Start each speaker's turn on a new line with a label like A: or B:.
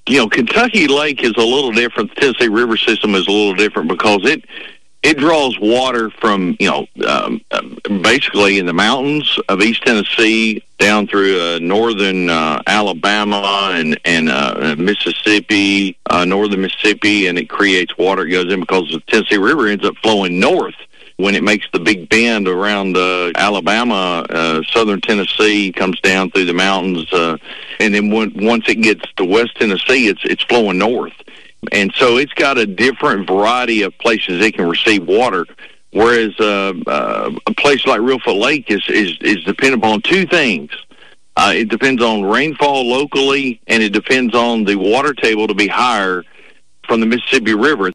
A: Kentucky Lake is a little different. The Tennessee River system is a little different because it draws water from, basically in the mountains of East Tennessee down through northern Alabama and Mississippi, northern Mississippi, and it creates water. It goes in because the Tennessee River ends up flowing north when it makes the big bend around Alabama, southern Tennessee, comes down through the mountains, and then once it gets to West Tennessee, it's flowing north. And so it's got a different variety of places it can receive water, whereas a place like Reelfoot Lake is dependent upon two things. It depends on rainfall locally, and it depends on the water table to be higher from the Mississippi River.